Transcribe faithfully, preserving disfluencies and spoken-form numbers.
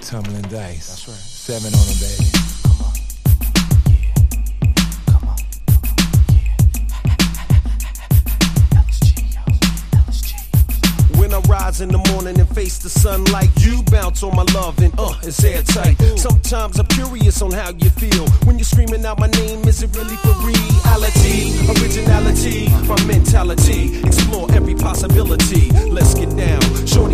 tumbling dice. That's right. Seven on them, baby. Come on. Yeah. Come on. Yeah. L S G, L S G. When I rise in the morning and face the sunlight, you bounce on my love and uh, it's airtight. Sometimes I'm curious on how you feel when you're screaming out my name. Is it really for reality? Originality, my mentality. Explore every possibility. Let's get down. Show